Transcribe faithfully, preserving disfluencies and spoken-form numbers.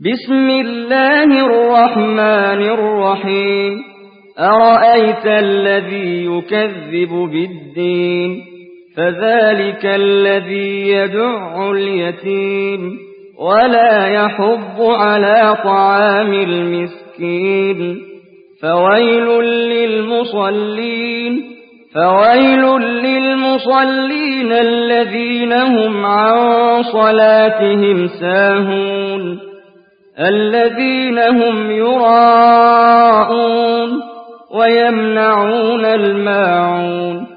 بسم الله الرحمن الرحيم أرأيت الذي يكذب بالدين فذلك الذي يدع اليتيم ولا يحض على طعام المسكين فويل للمصلين فويل للمصلين الذين هم عن صلاتهم ساهون الذين هم يراءون ويمنعون الماعون